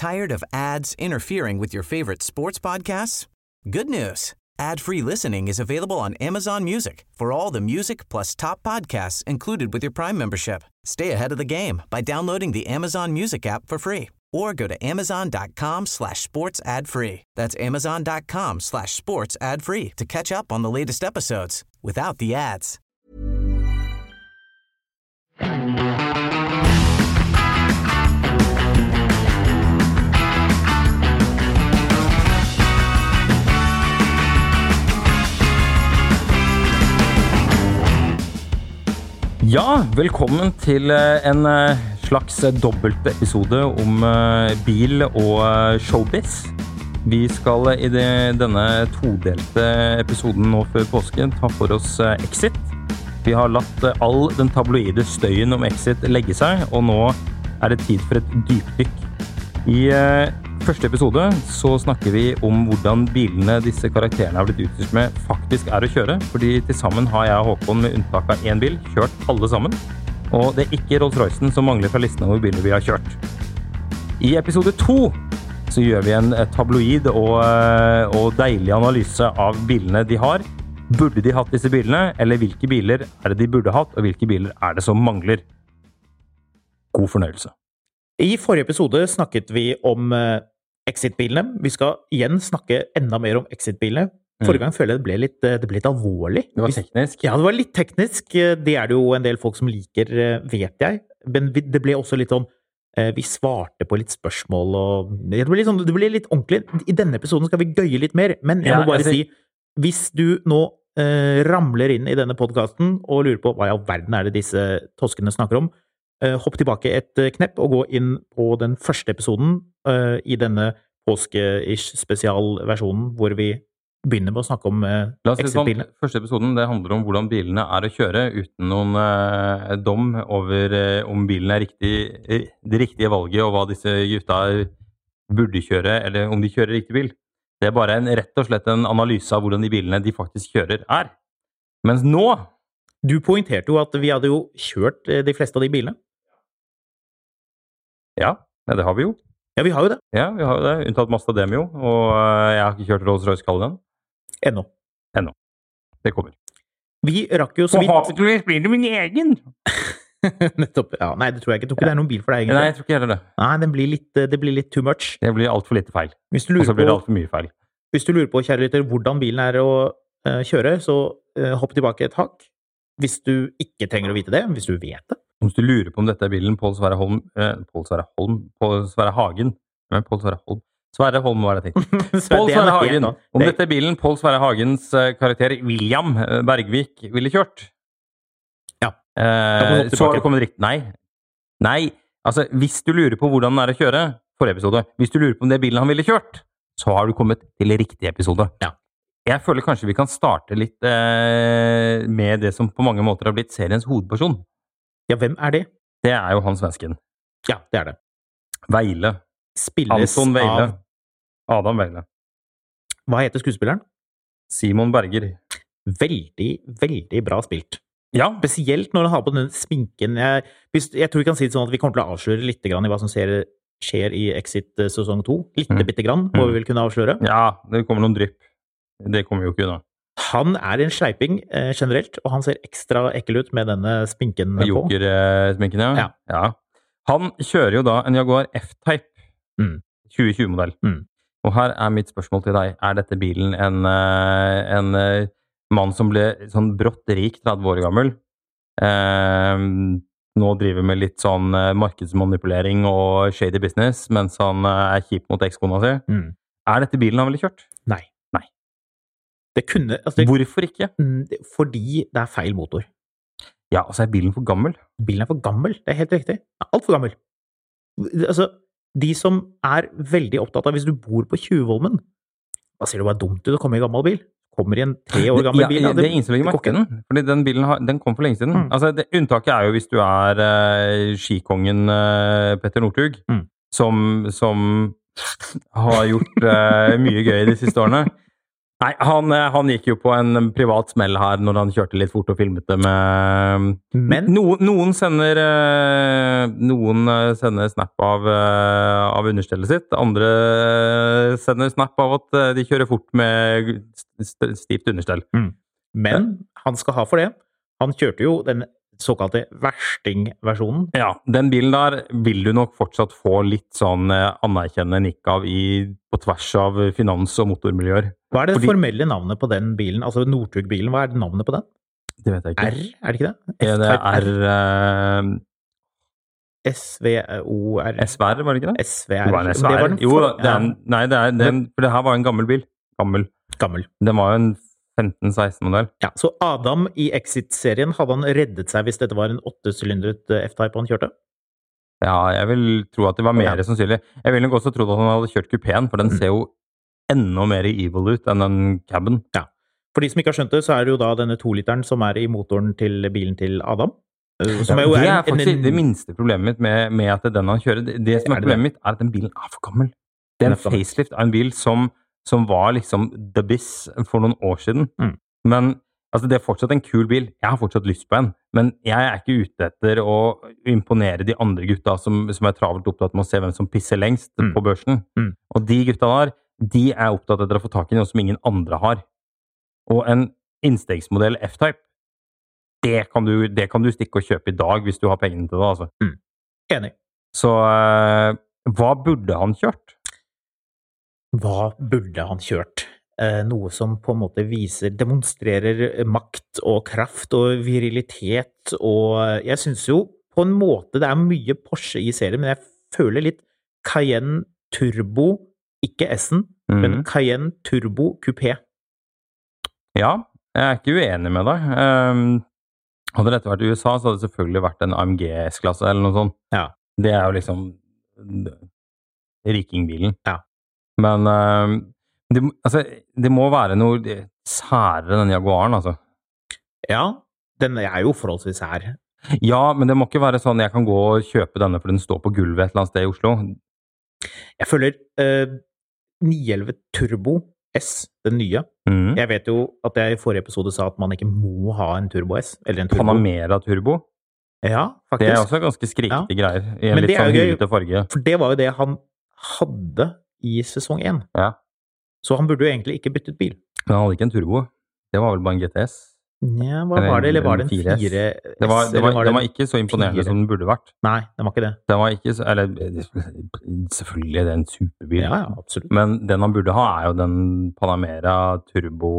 Tired of ads interfering with your favorite sports podcasts? Good news. Ad-free listening is available on Amazon Music for all the music plus top podcasts included with your Prime membership. Stay ahead of the game by downloading the Amazon Music app for free or go to amazon.com/sports ad-free. That's amazon.com/sports ad-free to catch up on the latest episodes without the ads. Ja, velkommen til en slags dobbelt episode om bil og showbiz. Vi skal i denne todelte episoden nå før påsken ta for oss Exit. Vi har latt all den tabloide støyen om Exit legge seg, og nå det tid for et dypdykk. I første episode så snakker vi om hvordan bilene disse karakterene har blitt utstyrt med faktisk å kjøre, fordi til sammen har jeg og Håkon med unntak av en bil kjørt alle sammen, og det ikke Rolls-Roycen som mangler fra listen over biler vi har kjørt. I episode 2 så gjør vi en tabloid og deilig analyse av bilene de har. Burde de hatt disse bilene, eller hvilke biler det de burde hatt, og hvilke biler det som mangler? God fornøyelse. I forrige episode snakket vi om Exit-bilene. Vi skal igjen snakke enda mer om Exit-bilene. Forrige gang føler jeg det ble litt alvorlig. Det var teknisk. Ja, det var litt teknisk. Det det jo en del folk som liker, vet jeg. Men det ble også litt sånn, vi svarte på litt spørsmål, og det ble litt ordentlig. I denne episoden skal vi gøye litt mer, men jeg må bare si, hvis du nå ramler inn i denne podcasten og lurer på hva i all verden det disse toskene snakker om, hopp tilbake et knepp og gå inn på den første episoden i denne påske-ish spesialversjonen hvor vi begynner med å snakke om Exit-bilene. Første episoden det handler om hvordan bilene å kjøre uten noen dom over om bilen det riktige valget og hva disse gutta burde kjøre, eller om de kjører riktig bil. Det bare rett og slett en analyse av hvordan de bilene de faktisk kjører Mens nå... Du poengterte jo at vi hadde jo kjørt de fleste av de bilene. Ja, det har vi jo. Ja, vi har jo det. Ja, vi har jo det, unntatt Mazda Demio, og jeg har ikke kjørt Rolls-Royce Cullinan. Ennå. Det kommer. Vi rakk jo så vidt... Forhåpentligvis blir det min egen! Nettopp. Ja, nei, det tror jeg ikke. Jeg tror ikke det noen bil for deg, egentlig. Nei, jeg tror ikke heller det. Nei, det blir litt too much. Det blir alt for lite feil. Og så blir det alt for mye feil. Hvis du lurer på, kjære lytter, hvordan bilen å kjøre, så hopp tilbake et hakk. Hvis du ikke trenger å vite det, hvis du vet det. Hvis du lurer på om dette bilen Pål Sverre Hagen, om dette bilen Pål Sverre Hagens karakter William Bergvik ville kjørt. Ja. Så har du kommet riktig. Nei, altså hvis du lurer på hvordan det å kjøre, forrige episode, hvis du lurer på om det bilen han ville kjørt, så har du kommet til riktig episode. Ja. Jeg føler kanskje vi kan starte litt med det som på mange måter har blitt seriens hovedperson. Ja, hvem det? Det jo han svensken. Ja, det det. Veile. Spilles Anton Veile. av... Adam Veile. Hva heter skuespilleren? Simon Berger. Veldig, veldig bra spilt. Ja. Spesielt når han har på den sminken. Jeg tror vi kan si det sånn at vi kommer til å avsløre litt grann i hva som skjer i Exit sesong 2. Bitte grann, må vi vel kunne avsløre. Ja, det kommer noen drypp. Det kommer jo ikke unna. Han en sleiping generelt, og han ser ekstra ekkel ut med denne sminken på. Joker-sminken, ja. Han kjører jo da en Jaguar F-Type 2020-modell. Og her mitt spørsmål til deg. Dette bilen en mann som ble sånn brått rik, 30 år gammel, nå driver med litt sånn markedsmanipulering og shady business, mens han kjip mot ekskona si? Dette bilen han ville kjørt? Nei. Det kunne... Hvorfor ikke? Fordi det feil motor. Ja, altså bilen for gammel? Bilen for gammel, det helt riktig. Alt for gammel. Altså, de som veldig opptatt av, hvis du bor på 20-volmen, da ser du bare dumt ut å komme i gammel bil. Kommer i en 3 år gammel bil. Det ingen som legger merke til den, fordi den bilen den kom for lenge siden. Altså, unntaket jo hvis du skikongen Petter Northug, som har gjort mye gøy de siste årene. Nei, han gikk jo på en privat smell her når han kjørte litt fort og filmet det med... Men Noen sender snap av understellet sitt, andre sender snap av at de kjører fort med stivt understell. Men han skal ha for det. Han kjørte jo den såkalte versting-versjonen. Ja, den bilen der vil du nok fortsatt få litt sånn anerkjennende nikk av på tvers av finans- og motormiljøer. Hva det formelle navnet på den bilen? Altså Northug-bilen, hva det navnet på den? Det vet jeg ikke. R, det ikke det? Det SVOR. SVR, var det ikke det? SVR. Det var en SVR. Jo, for det her var en gammel bil. Gammel. Den var jo en 15-16-modell. Ja, så Adam i Exit-serien, hadde han reddet seg hvis dette var en 8-sylindret F-Type han kjørte? Ja, jeg vil tro at det var mer sannsynlig. Jeg vil nok også tro at han hadde kjørt kupeen, for den ser jo enda mer evil ut enn den cabben. Ja. For de som ikke har skjønt det, så det jo da denne 2-literen som i motoren til bilen til Adam. Som jo det faktisk det minste problemet mitt med at den han kjører. Det som problemet mitt at den bilen for gammel. Det en facelift av en bil som var liksom The Biz for noen år siden. Men altså, det fortsatt en kul bil. Jeg har fortsatt lyst på en. Men jeg ikke ute etter å imponere de andre gutta som travelt opptatt med å se hvem som pisser lengst på børsen. Og de gutta der, de opptatt etter å få tak i noe som ingen andre har. Og en innstegsmodell F-Type, det kan du stikke og kjøpe i dag hvis du har pengene til det, altså. Enig. Så hva burde han kjørt? Hva burde han kjørt? Noe som på en måte demonstrerer makt og kraft og virilitet, og jeg synes jo på en måte det mye Porsche i serien, men jeg føler litt Cayenne Turbo, ikke S-en, men Cayenne Turbo Coupé. Ja, jeg ikke uenig med deg. Hadde dette vært i USA, så hadde det selvfølgelig vært en AMG S-klasse eller noe sånt. Ja. Det jo liksom rikingbilen. Ja. Men det må være noe særere den Jaguaren, altså. Ja, den jo forholdsvis sær. Ja, men det må ikke være sånn jeg kan gå og kjøpe denne for den står på gulvet et eller annet sted i Oslo. Jeg føler 911 Turbo S, den nye. Jeg vet jo at jeg i forrige episode sa at man ikke må ha en Turbo S, eller en Turbo. Panamera Turbo? Ja, faktisk. Det også ganske skriktige greier, i en litt sånn hylete farge. For det var jo det han hadde i sesong 1. Ja. Så han burde jo egentlig ikke byttet bil. Men han hadde ikke en turbo. Det var vel bare en GTS. Ja, hva var det? Eller var det en 4S? Den var ikke så imponerende som den burde vært. Nei, den var ikke det. Den var ikke så, eller selvfølgelig det en superbil. Ja, absolutt. Men den han burde ha jo den Panamera Turbo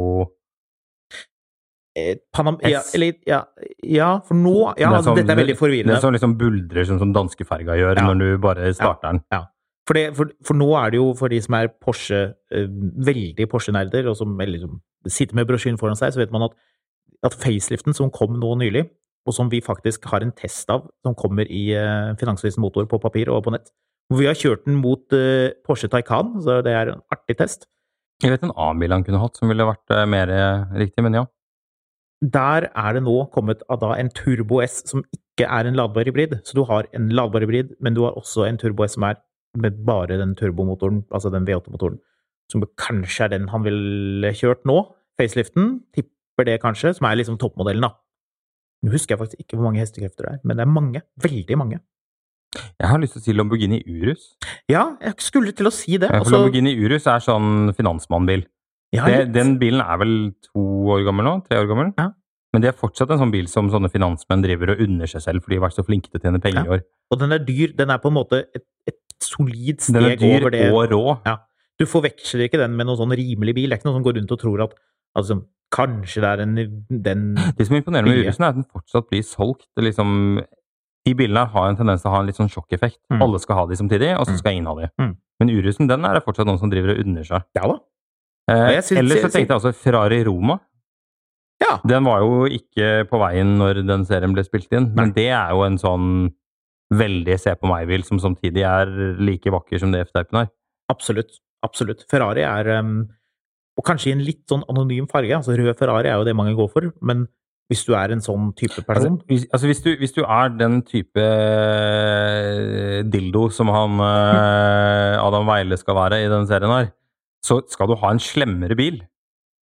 for nå dette veldig forvirrende. Det som liksom buldrer som danskeferga gjør når du bare starter den. Ja. For nå det jo, for de som Porsche, veldig Porsche-nerder, og som liksom sitter med brosjyren foran seg, så vet man at faceliften som kom nå nylig, og som vi faktisk har en test av, som kommer i Finansvisen Motor på papir og på nett, hvor vi har kjørt den mot Porsche Taycan, så det en artig test. Jeg vet en annen bil han kunne hatt som ville vært mer riktig, men ja. Der det nå kommet av da en Turbo S som ikke en ladbar hybrid, så du har en ladbar hybrid, men du har også en Turbo S som med bare den turbomotoren, altså den V8-motoren, som kanskje den han ville kjørt nå, faceliften, tipper det kanskje, som liksom toppmodellen da. Nå husker jeg faktisk ikke hvor mange hestekrefter det men det mange, veldig mange. Jeg har lyst til å si Lamborghini Urus. Ja, jeg skulle til å si det. For Lamborghini Urus sånn finansmannbil. Ja, den bilen vel 2 år gammel nå, 3 år gammel. Ja. Men det fortsatt en sånn bil som sånne finansmenn driver og unner seg selv, fordi de har vært så flinke til å tjene penger i år. Og den dyr, den på en måte et solid steg over det. Den dyr og rå. Ja. Du forveksler ikke den med noen sånn rimelig bil. Det ikke noen som går rundt og tror at altså, kanskje det den Det som imponerer med Urusen at den fortsatt blir solgt. Liksom, de bilene har en tendens til å ha en litt sånn sjokkeffekt. Alle skal ha de samtidig, og så skal ingen ha de. Men Urusen, den det fortsatt noen som driver og unner seg. Ja da. Ellers så tenkte jeg også Ferrari Roma. Ja. Den var jo ikke på veien når den serien ble spilt inn, men det jo en sånn veldig se på meg-bil som samtidig like vakker som det F-typen Absolutt, absolutt. Ferrari og kanskje i en litt sånn anonym farge, altså rød Ferrari jo det mange går for, men hvis du en sånn type person... Altså hvis du den type dildo som han Adam Weile skal være i den serien her, så skal du ha en slemmere bil.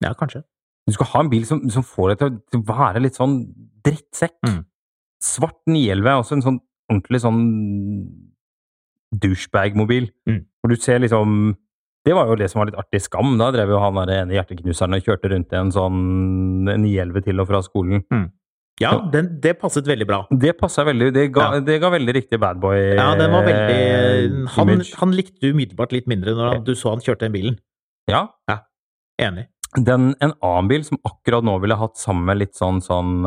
Ja, kanskje. Du skal ha en bil som får deg til å være litt sånn drittsekk. Svart 911 er også en sånn ordentlig sånn douchebag-mobil. Hvor du ser liksom... Det var jo det som var litt artig Skam. Da drev jo han der ene hjerteknuseren og kjørte rundt i en sånn 911 til og fra skolen. Ja, det passet veldig bra. Det passet veldig. Det ga veldig riktig bad boy. Ja, den var veldig... Han likte du umiddelbart litt mindre når du så han kjørte den bilen. Ja. Enig. En annen bil som akkurat nå ville hatt samme litt sånn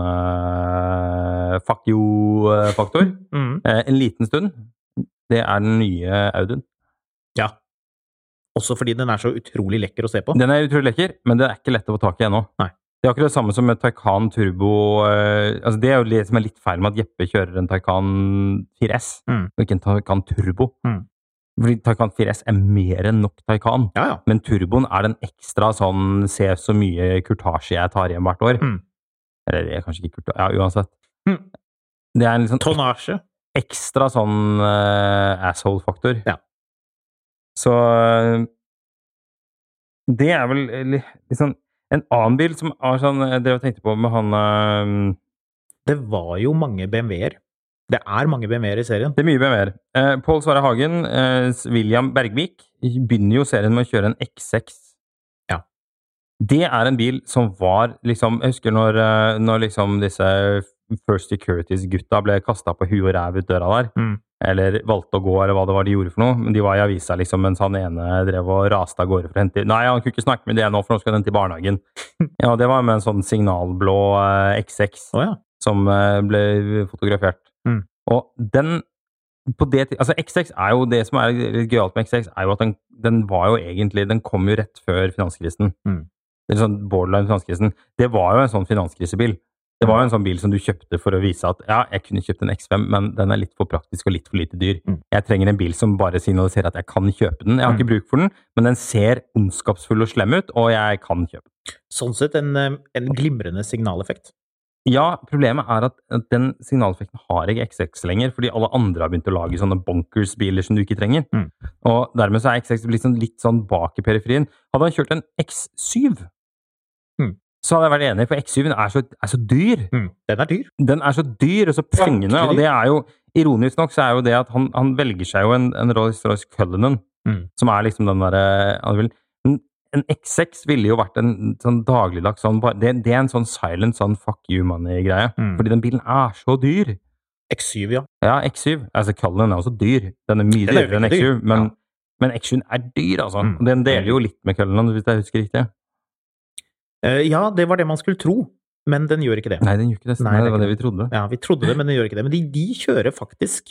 fuck you-faktor, en liten stund, det er den nye Audien. Ja. Også fordi den er så utrolig lekker å se på. Den er utrolig lekker, men det er ikke lett å få tak i ennå. Nei. Det er akkurat det samme som med Taycan Turbo. Altså det er jo det som er litt feil med at Jeppe kjører en Taycan 4S, og ikke en Taycan Turbo. Fordi Taycan 4S er mer enn nok Taycan. Ja. Men turboen er den ekstra sånn, se så mye kurtasje jeg tar hjem hvert år. Eller det er kanskje ikke kurtasje, ja, uansett. Det er en liksom tonnasje. Ekstra sånn asshole-faktor. Ja. Så det er vel liksom en annen bil som er sånn, det jeg tenkte på med han... Det var jo mange BMW-er. Det er mange BMW-er i serien. Det er mye BMW-er. Pål Sverre Hagen, William Bergvik, begynner jo serien med å kjøre en X6. Ja. Det er en bil som var liksom, jeg husker når liksom disse First Securities-gutta ble kastet på hu og ræv ut døra der, eller valgte å gå, eller hva det var de gjorde for noe, men de var i avisa liksom, mens han ene drev og raste av gårde for å hente, nei, han kunne ikke snakke med det nå, for nå skal han til barnehagen. Ja, det var med en sånn signalblå X6 som ble fotografert. Og den på det, altså X6 er jo det som er gøyalt med X6 er jo at den var jo egentlig, den kom jo rett før finanskrisen. Det er sånn borderline finanskrisen. Det var jo en sånn finanskrisebil. Det var jo en sånn bil som du kjøpte for å vise at ja, jeg kunne kjøpt en X5, men den er litt for praktisk og litt for lite dyr. Jeg trenger en bil som bare signaliserer at jeg kan kjøpe den. Jeg har ikke bruk for den, men den ser ondskapsfull og slem ut, og jeg kan kjøpe den. Sånn sett en glimrende signaleffekt. Ja, problemet er at den signaleffekten har ikke X6 lenger, fordi alle andre har begynt å lage sånne bonkers-biler som du ikke trenger. Og dermed så er X6 litt sånn bak i periferien. Hadde han kjørt en X7, så hadde jeg vært enig, for X7 er så dyr. Den er dyr. Den er så dyr og så pengende, og det er jo, ironisk nok, så er jo det at han velger seg jo en Rolls-Royce Cullinan, som er liksom den der... En X6 ville jo vært en sånn dagligdags sånn, det er en sånn silent, sånn fuck you money-greie, fordi den bilen er så dyr. X7, ja. Ja, X7. Altså, Cullinan er også dyr. Den er mye dyrere enn X7, men X7 er dyr, altså. Den deler jo litt med Cullinan, hvis jeg husker riktig. Ja, det var det man skulle tro, men den gjør ikke det. Nei, den gjør ikke det. Nei, det var det vi trodde. Ja, vi trodde det, men den gjør ikke det. Men de kjører faktisk.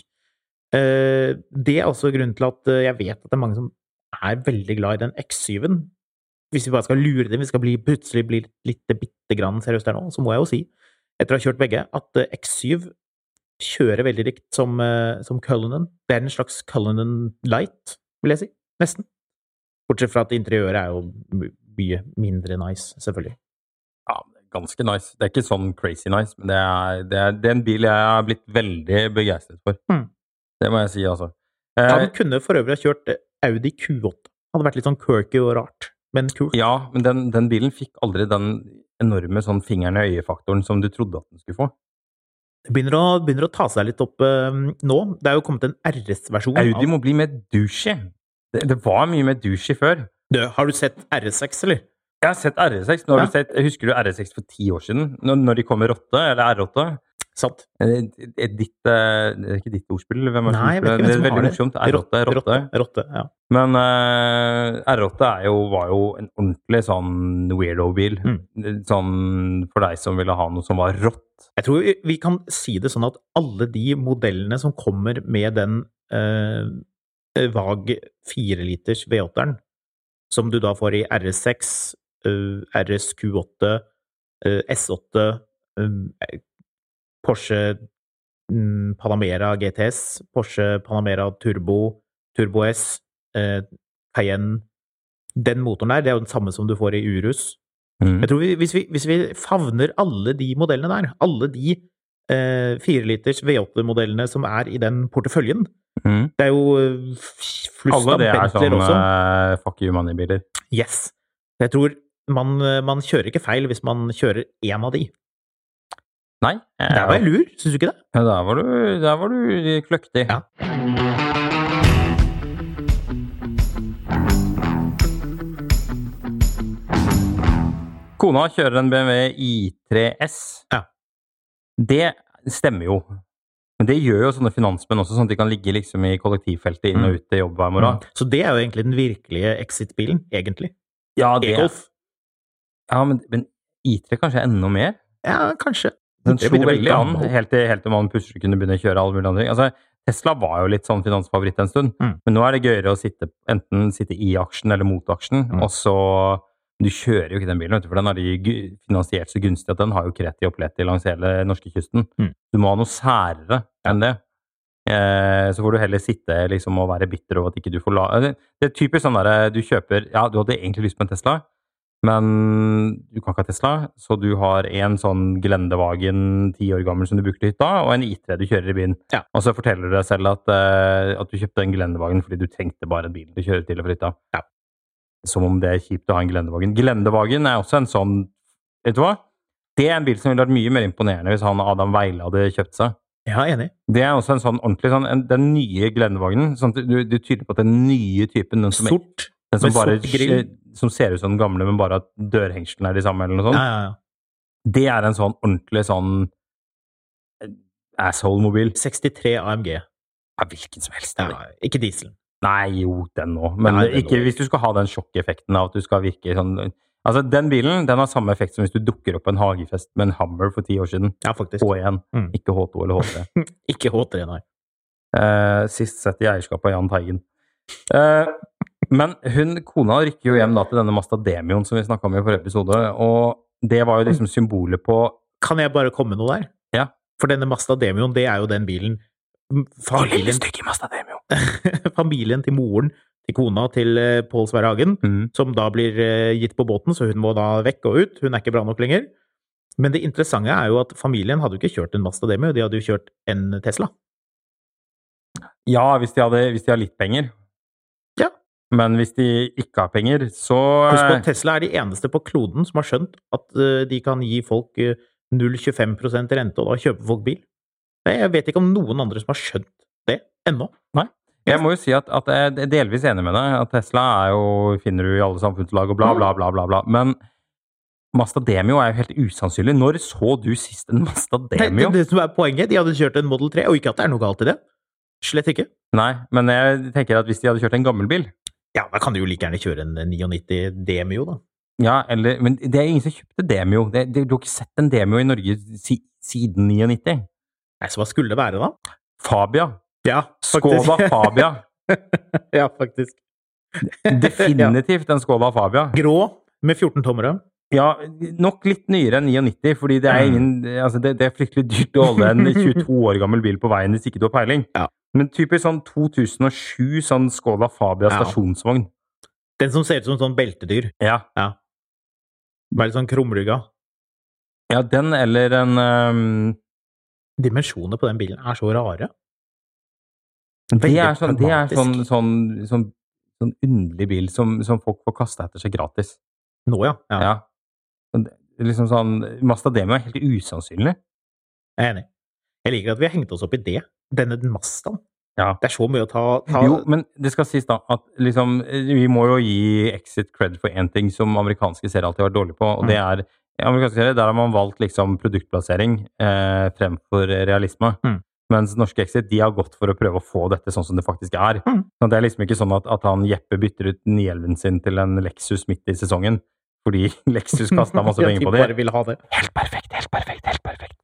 Det er også grunnen til at jeg vet at det er mange som er veldig glad i den X7-en. Hvis vi bare skal lure dem, vi skal plutselig bli litt bitte grann seriøst her nå, så må jeg jo si, etter å ha kjørt begge, at X7 kjører veldig likt som Cullinan. Det er en slags Cullinan Light, vil jeg si. Nesten. Bortsett fra at interiøret er jo mye mindre nice, selvfølgelig. Ja, ganske nice. Det er ikke sånn crazy nice, men det er en bil jeg har blitt veldig begeistret for. Det må jeg si, altså. Han kunne for øvrig ha kjørt Audi Q8. Hadde vært litt sånn quirky og rart. Men kult. Ja, men den bilen fikk aldri den enorme sånn fingeren i øyefaktoren som du trodde at den skulle få. Det begynner å ta seg litt opp nå. Det er jo kommet en RS-versjon. Audi må bli mer douchey. Det var mye mer douchey før. Har du sett RS6, eller? Jeg har sett RS6. Husker du RS6 for 10 år siden? Når de kom med R8, eller R8? Sant. Det er ikke ditt ordspill? Hvem er Nei, jeg vet ikke hvem som har det. Det er veldig morsomt. R8, ja. Men R8 var jo en ordentlig sånn weirdo-bil. Sånn for deg som ville ha noe som var rått. Jeg tror vi kan si det sånn at alle de modellene som kommer med den VAG 4-liters V8-eren, som du da får i RS6, RSQ8, S8, Porsche Panamera GTS, Porsche Panamera Turbo S, Cayenne. Den motoren der, det er jo den samme som du får i Urus. Jeg tror hvis vi favner alle de modellene der, alle de 4-liters V8-modellene som er i den porteføljen, det er jo flust av Bentley også. Alle det er sånn fuck you money-biler. Yes. Jeg tror man kjører ikke feil hvis man kjører en av de. Nei. Der var jeg lur, synes du ikke det? Ja, der var du kløktig. Ja. Kona kjører en BMW i3S. Ja. Det stemmer jo. Men det gjør jo sånne finansmenn også, sånn at de kan ligge liksom i kollektivfeltet inn og ut til jobb hver morgen. Så det er jo egentlig den virkelige exit-bilen, egentlig. Ja, det E-Golf. Ja, men i3 kanskje enda mer? Ja, kanskje. Den Det slo begynner å bli veldig an, gammel. helt til man plutselig kunne begynne å kjøre alle mulige andre ting. Altså, Tesla var jo litt sånn finansfavoritt en stund, men nå er det gøyere å enten sitte i aksjen eller mot aksjen, og så du kjører jo ikke den bilen, vet du, for den har de finansiert så gunstig at den har jo kreti og pleti langs hele norskekysten. Du må ha noe særere enn det. Så får du heller sitte liksom og være bitter over at ikke du får det er typisk sånn der du kjøper, ja, du hadde egentlig lyst på en Tesla, men du kan ikke ha Tesla, så du har en sånn Gelendewagen 10 år gammel som du bruker til hytta, og en i3 du kjører i bilen. Ja. Og så forteller du deg selv at du kjøpte en Gelendewagen fordi du trengte bare en bil til å kjøre til og fra hytta. Ja. Som om det er kjipt å ha en Gelendewagen. Gelendewagen er også en sånn, vet du hva? Det er en bil som ville vært mye mer imponerende hvis han Adam Weile hadde kjøpt seg. Ja, enig. Det er også en sånn ordentlig, den nye Gelendewagen, sånn at du tyder på at den nye typen, den som Sort, den som med bare, sort grill. som ser ut som den gamle, men bare at dørhengslene er de samme eller noe sånt. Ja. Det er en sånn ordentlig sånn asshole-mobil. 63 AMG. Ja, hvilken som helst. Ja, ikke diesel. Nei, jo, den nå. Men Nei, den ikke nå. hvis du skal ha den sjokkeffekten av at du skal virke sånn. Altså, den bilen, den har samme effekt som hvis du dukker opp på en hagefest med en Hummer for 10 år siden. Ja, faktisk. H1, ikke H2 eller H3. Ikke H3, nei. Sist sett i eierskap av Jahn Teigen. Men kona rykker jo hjem da til denne Mazda Demioen som vi snakket om i forrige episode, og det var jo liksom symbolet på... Kan jeg bare komme med noe der? Ja. For denne Mazda Demioen, det er jo den bilen... Familien til moren til kona til Pål Sverre Hagen, som da blir gitt på båten, så hun må da vekk og ut. Hun er ikke bra nok lenger. Men det interessante er jo at familien hadde jo ikke kjørt en Mazda Demio, de hadde jo kjørt en Tesla. Ja, hvis de har litt penger. Ja. Men hvis de ikke har penger, så... Husk på, Tesla er de eneste på kloden som har skjønt at de kan gi folk 0,25% rente, og da kjøper folk bil. Jeg vet ikke om noen andre som har skjønt det ennå. Nei. Jeg må jo si at jeg er delvis enig med deg, at Tesla finner du i alle samfunnslag og bla, bla, bla, bla, bla. Men Mazda Demio er jo helt usannsynlig. Når så du sist en Mazda Demio? Det som er poenget, de hadde kjørt en Model 3, og ikke at det er noe galt i det. Slett ikke. Nei, men jeg tenker at hvis de hadde kjørt en gammel bil... Ja, da kan de jo like gjerne kjøre en 99 Demio, da. Ja, men det er ingen som kjøpte Demio. Du har ikke sett en Demio i Norge siden 99. Nei, så hva skulle det være da? Fabia. Ja, faktisk. Skoda Fabia. Ja, faktisk. Definitivt en Skoda Fabia. Grå, med 14 tommere. Ja, nok litt nyere enn 99, fordi det er det er fryktelig dyrt å holde en 22 år gammel bil på veien hvis ikke du har peiling. Ja. Men typisk sånn 2007, sånn Skoda Fabia stasjonsvogn. Den som ser ut som sånn beltedyr. Ja. Bare litt sånn krumrygga. Ja, den eller en... Dimensjoner på den bilen er så rare. Det er sånn underlig bil som folk får kastet etter seg gratis. Nå, ja. Liksom sånn, Mazda Demio er helt usannsynlig. Jeg er enig. Jeg liker at vi har hengt oss opp i det. Denne Mazdaen. Ja. Det er så mye å ta... Jo, men det skal sies da, at liksom, vi må jo gi Exit cred for en ting som amerikanske serier alltid har vært dårlig på, og det er, i amerikanske serier, der har man valgt liksom produktplassering fremfor realisme. Mens norske Exit, de har gått for å prøve å få dette sånn som det faktisk er. Så det er liksom ikke sånn at han Jeppe bytter ut 911 sin til en Lexus midt i sesongen, fordi Lexus kastet masse penger på det. De bare vil ha det. Helt perfekt.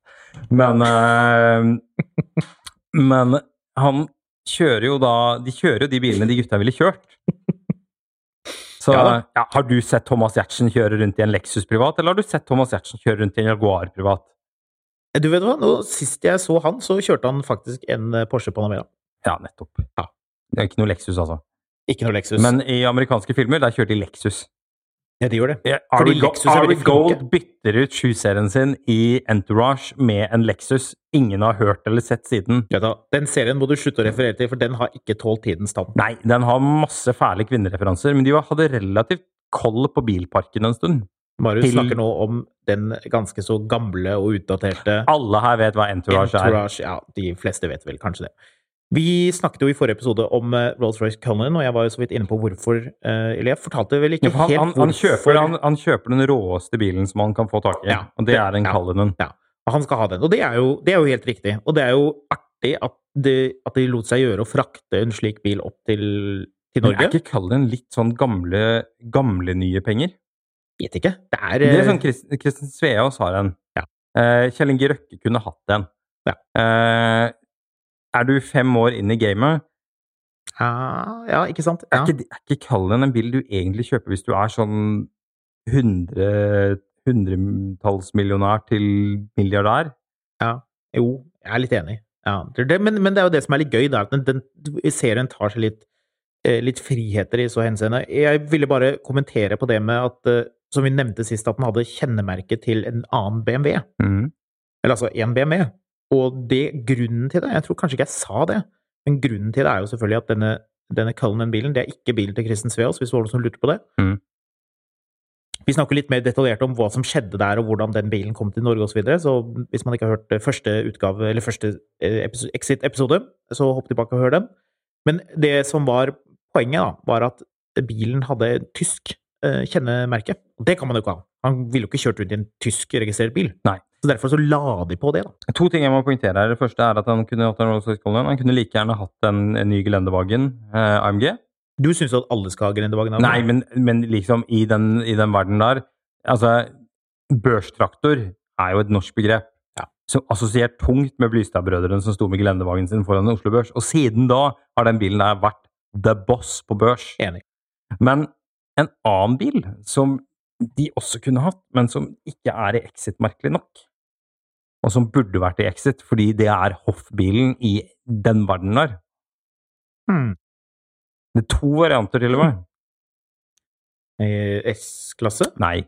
Men han kjører jo da, de kjører jo de bilene de gutta ville kjørt. Så har du sett Thomas Giertsen kjøre rundt i en Lexus privat, eller har du sett Thomas Giertsen kjøre rundt i en Jaguar privat? Du vet hva, sist jeg så han, så kjørte han faktisk en Porsche Panamera. Ja, nettopp. Ja. Det er ikke noe Lexus, altså. Ikke noe Lexus. Men i amerikanske filmer, der kjørte de Lexus. Ja, de gjør det. Ari Gold bytter ut 7-serien sin i Entourage med en Lexus ingen har hørt eller sett siden. Ja da, den serien må du slutte å referere til, for den har ikke tålt tidens tann. Nei, den har masse fæle kvinnereferanser, men de hadde relativt koll på bilparken en stund. Marius snakker nå om den ganske så gamle og utdaterte Alle her vet hva Entourage er. Ja, de fleste vet vel kanskje det. Vi snakket jo i forrige episode om Rolls-Royce Cullinan, og jeg var jo så vidt inne på hvorfor, eller jeg fortalte vel ikke helt hvorfor. Han kjøper den råeste bilen som han kan få tak i, og det er en Cullinan. Ja, og han skal ha den, og det er jo helt riktig, og det er jo artig at de lot seg gjøre å frakte en slik bil opp til Norge. Men er ikke Cullinan litt sånn gamle nye penger? Vet ikke. Det er sånn Christian Sveaas har en. Ja. Kjell Inge Røkke kunne hatt en. Ja. Er du 5 år inn i gamet? Ja, ikke sant? Ja. Er ikke Cullinan en bil du egentlig kjøper hvis du er sånn hundretallsmillionær til milliardær? Ja. Jo, jeg er litt enig. Ja. Men det er jo det som er litt gøy, da. Den serien tar seg litt friheter i så henseende. Jeg ville bare kommentere på det med at, som vi nevnte sist, at den hadde kjennemerke til en annen BMW. Eller altså en BMW. Og grunnen til det, jeg tror kanskje ikke jeg sa det, men grunnen til det er jo selvfølgelig at denne Cullinan-bilen, det er ikke bilen til Christian Sveaas, hvis det var noen som lurte på det. Vi snakker litt mer detaljert om hva som skjedde der, og hvordan den bilen kom til Norge og så videre, så hvis man ikke har hørt første utgave, eller første Exit-episode, så hopp tilbake og hør den. Men det som var poenget da, var at bilen hadde tysk kjennemerke. Og det kan man jo ikke ha. Han ville jo ikke kjørt rundt i en tysk registrert bil. Nei. Så derfor så la de på det da. 2 ting jeg må poengtere her. Det første er at han kunne hatt en Rolls-Royce Cullinan. Han kunne like gjerne hatt en ny Geländewagen AMG. Du synes at alle skal ha Geländewagen? Nei, men liksom i den verden der, altså, børstraktor er jo et norsk begrep. Ja. Som assosiert tungt med Blystad-brødrene som sto med Geländewagen sin foran Oslo Børs. Og siden da har den bilen der vært the boss på børs. Enig. Men en annen bil som de også kunne hatt, men som ikke er i Exit merkelig nok, og som burde vært i Exit, fordi det er Hoff-bilen i den verden der. Det er 2 varianter til og med. S-klasse? Nei.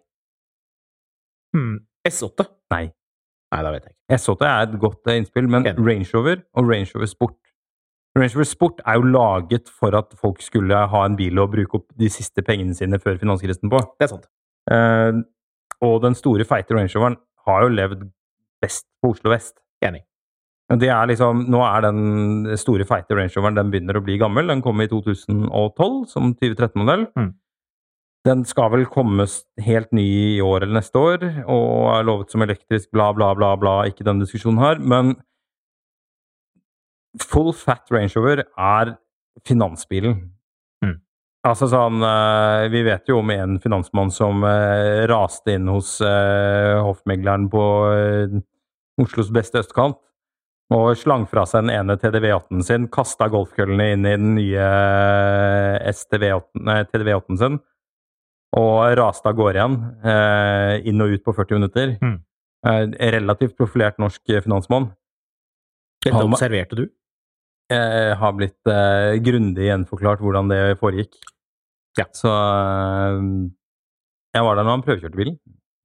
S8? Nei. Nei, da vet jeg ikke. S8 er et godt innspill, men Range Rover og Range Rover Sport. Range Rover Sport er jo laget for at folk skulle ha en bil og bruke opp de siste pengene sine før finanskrisen på. Det er sant. Og den store feite Range Roveren har jo levd best på Oslo Vest. Enig. Det er liksom, nå er den store feite Range Roveren, den begynner å bli gammel. Den kom i 2012 som 2013-modell. Den skal vel komme helt ny i år eller neste år, og er lovet som elektrisk, bla bla bla bla, ikke den diskusjonen her, men full fat Range Rover er finansbilen. Altså sånn, vi vet jo om en finansmann som raste inn hos hoffmegleren på Oslos beste østkant, og slang fra seg den ene TDV-8-en sin, kastet golfkøllene inn i den nye TDV-8-en sin, og raste av gårde igjen, inn og ut på 40 minutter. Relativt profilert norsk finansmann. Dette observerte du? Har blitt grundig gjenforklart hvordan det foregikk. Ja. Så jeg var der når han prøvekjørte bilen.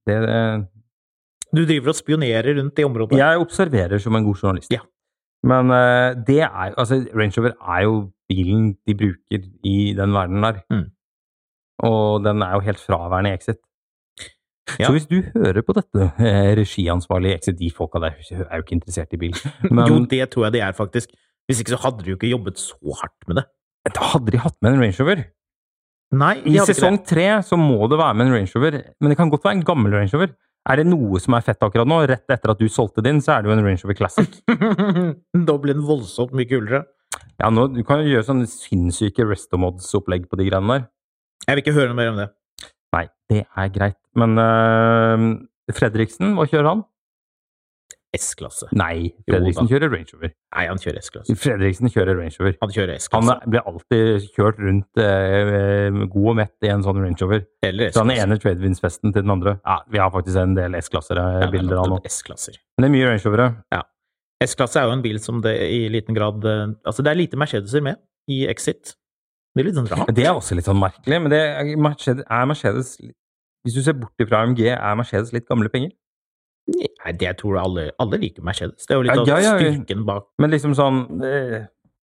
Du driver og spionerer rundt i området? Jeg observerer som en god journalist. Ja. Men det er, altså Range Rover er jo bilen de bruker i den verden der. Og den er jo helt fraværende i Exit. Ja. Så hvis du hører på dette regiansvarlige Exit, de folka der er jo ikke interessert i bil. Men, jo, det tror jeg de er faktisk. Hvis ikke så hadde de jo ikke jobbet så hardt med det. Da hadde de hatt med en Range Rover. Nei, i sesong 3 så må det være med en Range Rover, men det kan godt være en gammel Range Rover. Er det noe som er fett akkurat nå, rett etter at du solgte din, så er det jo en Range Rover Classic. Da blir den voldsomt mye kulere. Ja, nå, du kan jo gjøre sånne sinnssyke Restomods-opplegg på de greiene der. Jeg vil ikke høre noe mer om det. Nei, det er greit. Men Fredriksen, hva kjører han? S-klasse. Nei, Fredriksen kjører Range Rover. Nei, han kjører S-klasse. Fredriksen kjører Range Rover. Han kjører S-klasse. Han blir alltid kjørt rundt god og mett i en sånn Range Rover. Eller S-klasse. Så han ene Tradewinds-festen til den andre. Ja, vi har faktisk en del S-klasser-bilder av nå. S-klasser. Men det er mye Range Rovere. Ja. S-klasse er jo en bil som det i liten grad, altså det er lite Mercedeser med i Exit. Det er litt sånn rart. Det er også litt sånn merkelig, men det er Mercedes, hvis du ser bort fra AMG, er Mercedes litt gamle penger? Nei, det tror jeg alle liker Mercedes. Det er jo litt av styrken bak. Men liksom sånn,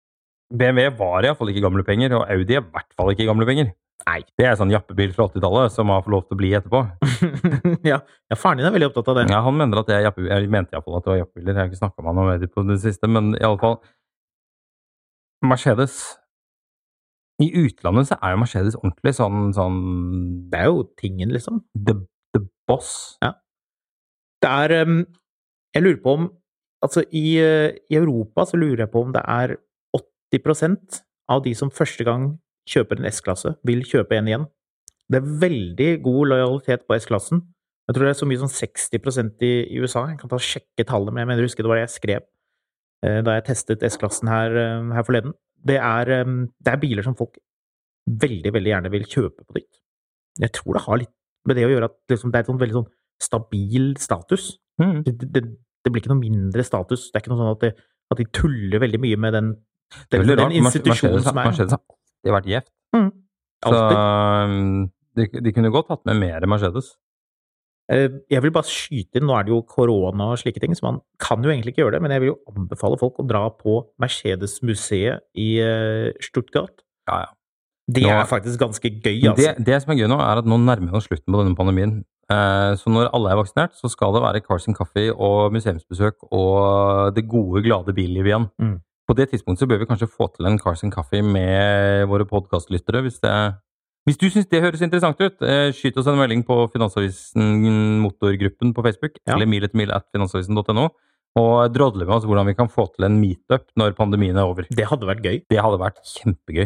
BMW var I hvert fall ikke gamle penger, og Audi I hvert fall ikke gamle penger. Nei. Det sånn jappebil fra 80-tallet som har fått lov til å bli etterpå. ja, faren din veldig opptatt av det. Ja, han mener at det jappebil. Jeg mente I hvert fall at det var jappebiler. Jeg har ikke snakket med han om det på det siste, men I alle fall Mercedes. I utlandet så jo Mercedes ordentlig sånn Det jo tingen, liksom. The boss. Ja. Det jeg lurer på om altså I Europa så lurer jeg på om det 80% av de som første gang kjøper en S-klasse, vil kjøpe en igjen. Det veldig god lojalitet på S-klassen. Jeg tror det så mye som 60% I USA. Jeg kan ta og sjekke tallet, men jeg mener husker det var det jeg skrev da jeg testet S-klassen her forleden. Det biler som folk veldig, veldig gjerne vil kjøpe på nytt. Jeg tror det har litt med det å gjøre at liksom, det et sånn veldig sånn stabil status. Det blir ikke noe mindre status. Det ikke noe sånn at de tuller veldig mye med den institusjonen som Mercedes har alltid vært gjevt. Så de kunne godt hatt med mer Mercedes. Jeg vil bare skyte inn, nå det jo korona og slike ting, så man kan jo egentlig ikke gjøre det, men jeg vil jo anbefale folk å dra på Mercedes-museet I Stuttgart. Ja. Det faktisk ganske gøy, altså. Det som gøy nå at nå nærmer vi oss slutten på denne pandemien. Så når alle vaksinert, så skal det være Cars and Coffee og museumsbesøk og det gode, glade billivet igjen. På det tidspunktet så bør vi kanskje få til en Cars and Coffee med våre podcastlyttere, hvis du synes det høres interessant ut, skyt oss en melding på Finansavisen motorgruppen på Facebook, eller mil@finansavisen.no, og drodle med oss hvordan vi kan få til en meetup når pandemien over. Det hadde vært gøy. Det hadde vært kjempegøy.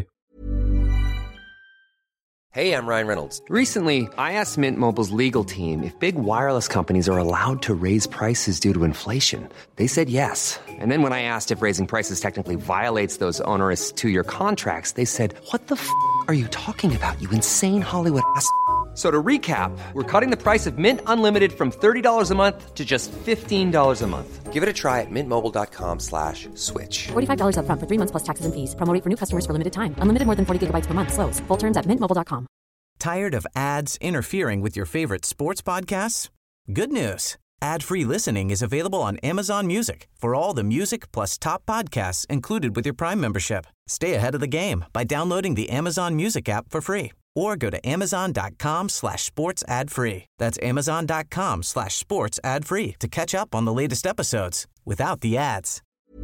Hey, I'm Ryan Reynolds. Recently, I asked Mint Mobile's legal team if big wireless companies are allowed to raise prices due to inflation. They said yes. And then when I asked if raising prices technically violates those onerous two-year contracts, they said, what the f*** are you talking about, you insane Hollywood ass f- So to recap, we're cutting the price of Mint Unlimited from $30 a month to just $15 a month. Give it a try at mintmobile.com/switch. $45 up front for 3 months plus taxes and fees. Promo rate for new customers for limited time. Unlimited more than 40 gigabytes per month. Slows full terms at mintmobile.com. Tired of ads interfering with your favorite sports podcasts? Good news. Ad-free listening is available on Amazon Music for all the music plus top podcasts included with your Prime membership. Stay ahead of the game by downloading the Amazon Music app for free or go to amazon.com/sports ad free. That's amazon.com/sports ad free to catch up on the latest episodes without the ads.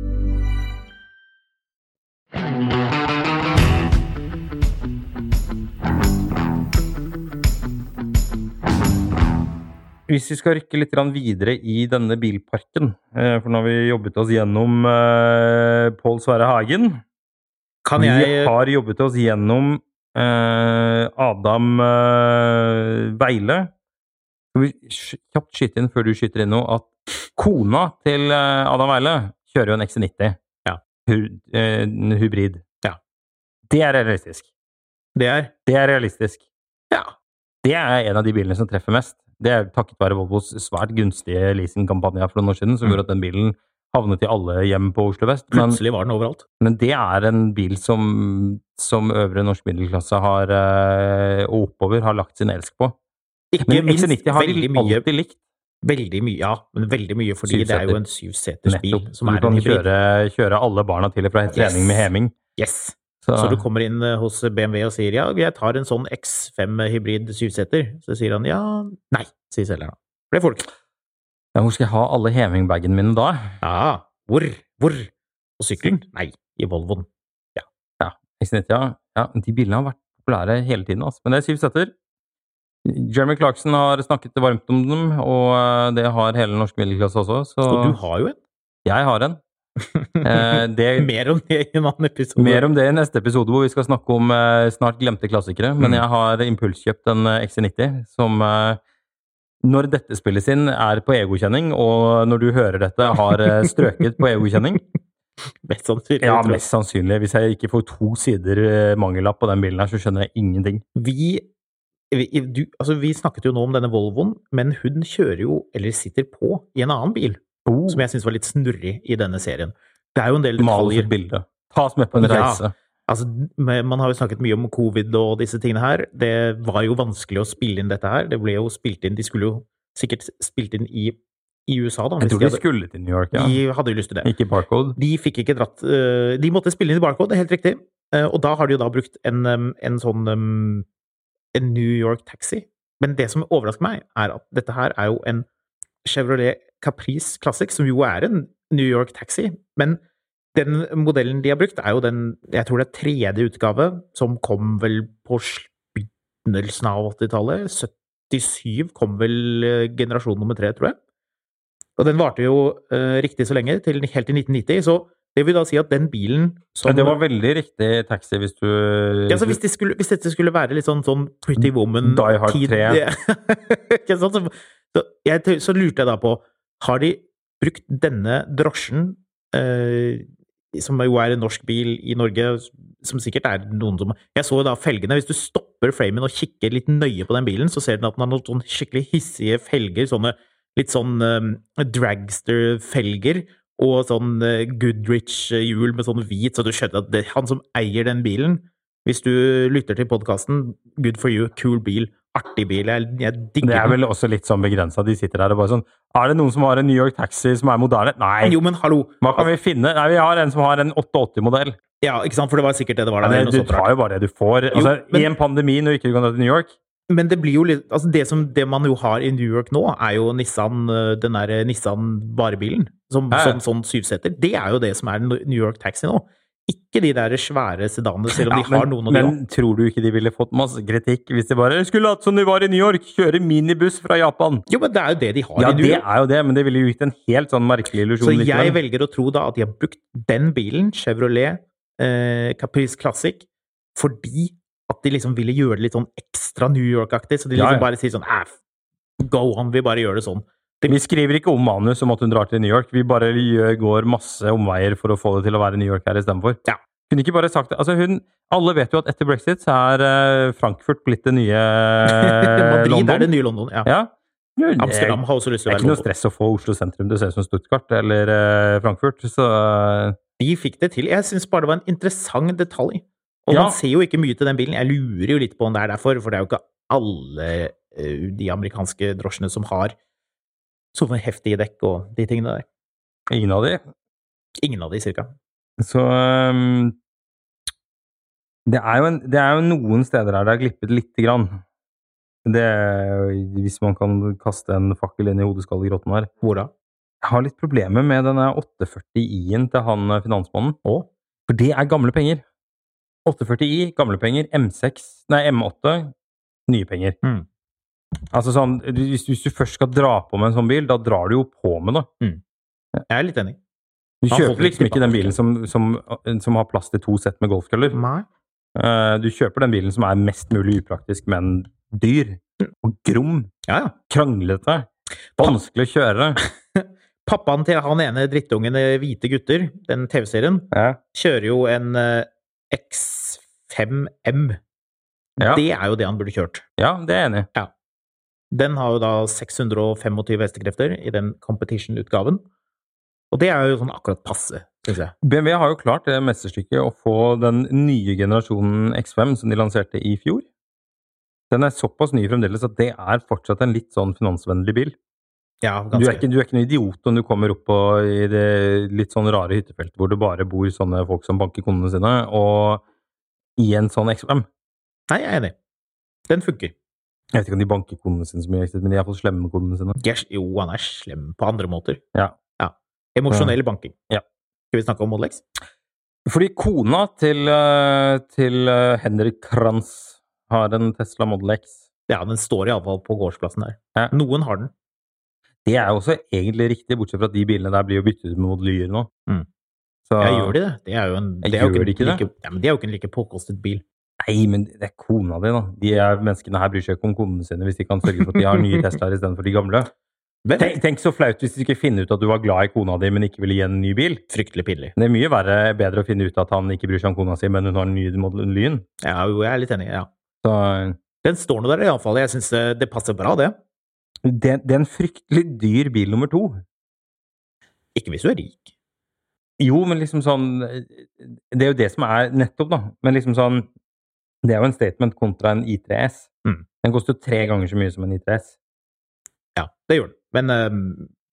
Hvis vi skal rykke litt videre I denne bilparken, for nå har vi jobbet oss gjennom Pål Sverre Hagen. Vi har jobbet oss gjennom Adam Weile. Skal vi kjapt skyte inn før du skyter inn nå, at kona til Adam Weile kjører jo en XC90. Ja. En hybrid. Ja. Det realistisk. Det realistisk. Ja. Det en av de bilene som treffer mest. Det takket være Volvos svært gunstige leasingkampanje for noen år siden, som gjorde at den bilen havnet I alle hjem på Oslo Vest. Plutselig var den overalt. Men det en bil som øvre norsk middelklasse har, og oppover har lagt sin elsk på. Men XC90 har de alltid likt. Veldig mye, ja. Men veldig mye, fordi det jo en 7-seters bil som en hybrid. Du kan kjøre alle barna til fra trening med heming. Yes. Så du kommer inn hos BMW og sier, ja, jeg tar en sånn X5 hybrid 7-seter. Så sier han, ja, nei, sier selgeren. For det får du ikke. Ja, hvor skal jeg ha alle hemingbagene mine da? Ja, hvor? På sykkelen? Nei, I Volvoen. Ja, XC90, ja. De bilene har vært populære hele tiden, altså. Men det 7-seter. Jeremy Clarkson har snakket varmt om dem, og det har hele norsk middelklasse også. Så du har jo en? Jeg har en. Mer om det I en annen episode. Mer om det I neste episode, hvor vi skal snakke om snart glemte klassikere. Men jeg har impulskjøpt en XC90, som når dette spilles inn på e-godkjenning, og når du hører dette har strøket på e-godkjenning. Mest sannsynlig. Ja, mest sannsynlig. Hvis jeg ikke får 2 sider mangellapp på den bilen her, så skjønner jeg ingenting. Vi snakket jo nå om denne Volvoen, men hun kjører jo, eller sitter på, I en annen bil. Som jeg synes var litt snurrig I denne serien. Det jo en del detaljer. Bilde. Ta oss med på en reise. Altså, man har jo snakket mye om covid og disse tingene her. Det var jo vanskelig å spille inn dette her. Det ble jo spilt inn, de skulle jo sikkert spilt inn I i USA, da. Jeg hvis tror de skulle til New York, ja. De hadde jo lyst til det. Ikke Barcode. De fikk ikke dratt De måtte spille inn i Barcode, det er helt riktig. Og da har de jo da brukt en sånn en New York Taxi. Men det som overrasker meg, er at dette her er jo en Chevrolet Caprice Classic, som jo er en New York Taxi. Men den modellen de har brukt, er jo den, jeg tror det er tredje utgave, som kom vel på begynnelsen av 80-tallet. 77 kom vel generasjon nummer 3, tror jeg. Og den varte jo riktig så lenge, helt til 1990, så det vil da si at den bilen som... Ja, det var veldig riktig taxi hvis du... Ja, så hvis dette skulle være litt sånn Pretty Woman... Die Hard 3. Ikke sant? Så lurte jeg da på, har de brukt denne drosjen, som jo er en norsk bil i Norge, som sikkert er noen som... Jeg så jo da felgene, hvis du stopper framen og kikker litt nøye på den bilen, så ser du at den har noen sånn skikkelig hissige felger, sånne litt sånn dragster-felger, og sånn Goodrich-hjul med sånn hvit, så du skjønner at det er han som eier den bilen. Hvis du lytter til podcasten, good for you, cool bil, artig bil, jeg digger den. Det er vel også litt sånn begrenset, de sitter der og bare sånn, er det noen som har en New York Taxi som er moderne? Nei! Jo, men hallo! Hva kan vi finne? Nei, vi har en som har en 88-modell. Ja, ikke sant, for det var sikkert det var der. Ja, du tar jo bare det du får. Altså, jo, men, i en pandemi når du ikke kan dra til New York. Men det blir jo litt, altså det man jo har i New York nå, er jo Nissan, den der Nissan varebilen, som sånn syvseter. Det er jo det som er New York Taxi nå. Ikke de der svære sedanene, selv om de har noen av de. Men tror du ikke de ville fått masse kritikk hvis de bare skulle hatt som de var i New York, kjøre minibuss fra Japan? Jo, men det er jo det de har i New York. Ja, det er jo det, men det ville jo gitt en helt sånn merkelig illusjon. Så jeg velger å tro da at de har brukt den bilen, Chevrolet Caprice Classic, fordi at de liksom ville gjøre det litt sånn ekstra New York-aktig, så de liksom bare sier sånn, go on, vi bare gjør det sånn. Vi skriver ikke om manus om at hun drar til New York, vi bare går masse omveier for å få det til å være New York her i stedet for. Ja. Hun ikke bare sagt det, altså alle vet jo at etter Brexit så er Frankfurt blitt det nye Madrid London. er det nye London, ja. Amsterdam har også lyst til å være London. Det er ikke noe stress å få Oslo sentrum til å se ut som Stuttgart eller Frankfurt, så... De fikk det til. Jeg synes bare det var en interessant detalj. Og man ser jo ikke mye til den bilen. Jeg lurer jo litt på om det er derfor, for det er jo ikke alle de amerikanske drosjene som har sånne heftige dekk og de tingene der. Ingen av de? Ingen av de, cirka. Så det er jo noen steder her det har glippet lite grann. Det hvis man kan kaste en fakkel inn i hodeskallegrotten her. Hvor da? Jeg har litt problemer med denne 840i-en til han finansmannen. For det er gamle penger. 840i, gamle penger, M8, nye penger. Altså sånn, hvis du først skal dra på med en sånn bil, da drar du jo på med det. Jeg er litt enig. Du kjøper liksom ikke den bilen som har plass til 2 sett med golfkøller. Nei. Du kjøper den bilen som er mest mulig upraktisk, men dyr. Og grom. Kranglete. Vanskelig å kjøre. Pappaen til han ene drittungen Hvite gutter, den TV-serien, kjører jo en X5M. Det er jo det han burde kjørt. Ja, det er jeg enig. Ja. Den har jo da 625 hestekrefter i den competition-utgaven. Og det er jo sånn akkurat passe, synes jeg. BMW har jo klart det mesterstykket å få den nye generasjonen X5 som de lanserte i fjor. Den er såpass ny fremdeles at det er fortsatt en litt sånn finansvennlig bil. Ja, du er ikke noen idiot om du kommer opp i det litt sånn rare hyttefeltet hvor det bare bor sånne folk som banker kundene sine, og i en sånn X5. Nei, jeg er enig. Den funker. Jeg vet ikke om de banker kundene sine så mye, men de er iallfall slemme med kundene sine. Jo, han er slem på andre måter. Ja. Emosjonell banking. Ja. Skal vi snakke om Model X? Fordi kona til Henrik Kranz har en Tesla Model X. Ja, den står i alle fall på gårdsplassen der. Ja. Noen har den. Det er jo også egentlig riktig, bortsett fra at de bilene der blir jo byttet ut med Model Y nå. Så, gjør de det? Det er jo ikke en like påkostet bil. Nei, men det er kona di, da. De menneskene her bryr seg ikke om konene sine hvis de kan sørge for at de har nye Teslaer i stedet for de gamle. Tenk så flaut hvis du ikke finner ut at du var glad i kona di, men ikke ville gi en ny bil. Fryktelig pinlig. Det er mye bedre å finne ut at han ikke bryr seg om kona si, men hun har en ny Model Y. Ja, jo, jeg er litt enig, ja. Så, den står nå der i alle fall. Jeg synes det passer bra, det. Det er en fryktelig dyr bil nummer 2. Ikke hvis du er rik. Jo, men liksom sånn, det er jo det som er nettopp da, men liksom sånn, det er jo en statement kontra en i3S. Den koster 3 ganger så mye som en i3S. Ja, det gjør den. Men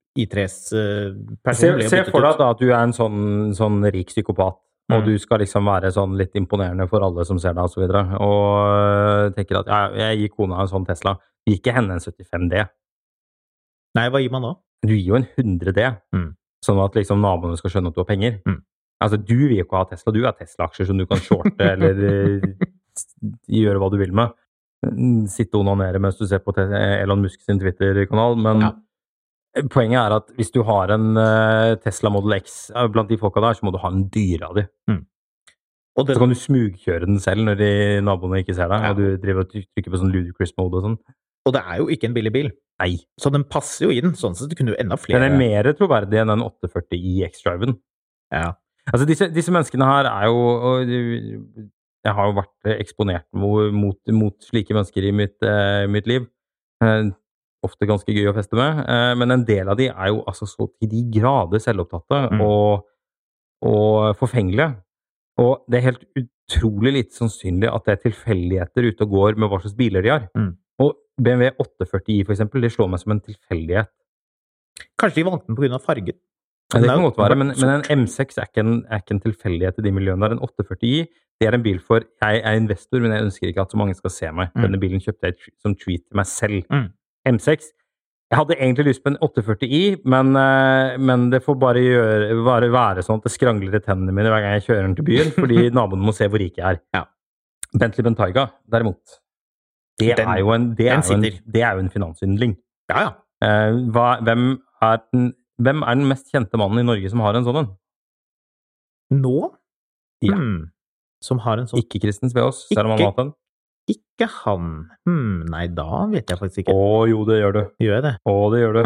I3s person ble Se byttet for deg ut. da at du er en sånn rik psykopat, og du skal liksom være sånn litt imponerende for alle som ser deg og så videre, og tenker at jeg gir kona en sånn Tesla. Du gir ikke henne en 75D. Nei, hva gir man da? Du gir jo en 100D, sånn at liksom naboene skal skjønne at du har penger. Altså, du vil jo ikke ha Tesla, du har Tesla-aksjer som du kan shorte eller gjøre hva du vil med. Sitte og onanere mens du ser på Elon Musk sin Twitter-kanal, men poenget er at hvis du har en Tesla Model X blant de folka der, så må du ha en dyre av de. Og så kan du smugkjøre den selv når naboene ikke ser deg, og du driver og trykker på sånn ludicrous mode og sånn. Og det er jo ikke en billig bil. Nei. Så den passer jo inn, sånn at det kunne jo enda flere. Den er mer troverdig enn den 840 i X-Driven. Ja. Altså disse menneskene her er jo, og jeg har jo vært eksponert mot slike mennesker i mitt liv. Ofte ganske gøy å feste med, men en del av de er jo altså så til de grader selvopptatte og forfengelige. Og det er helt utrolig lite sannsynlig at det er tilfeldigheter ute og går med hva slags biler de har. Og BMW 840i for eksempel, det slår meg som en tilfeldighet. Kanskje de valgte den på grunn av fargen? Det kan godt være, men en M6 er ikke en tilfeldighet i de miljøene der. En 840i, det er en bil for, jeg er investor, men jeg ønsker ikke at så mange skal se meg. Denne bilen kjøpte jeg som treat til meg selv. M6, jeg hadde egentlig lyst på en 840i, men det får bare være sånn at det skrangler i tennene mine hver gang jeg kjører den til byen, fordi naboene må se hvor rik jeg er. Bentley Bentayga, derimot, det er jo en finansyndling. Ja. Hvem er den mest kjente mannen i Norge som har en sånn en? Nå? Ja. Som har en sånn? Ikke Kristen Sveås, selv om han har hatt den. Ikke han. Nei, da vet jeg faktisk ikke. Jo, det gjør du. Gjør jeg det? Det gjør du.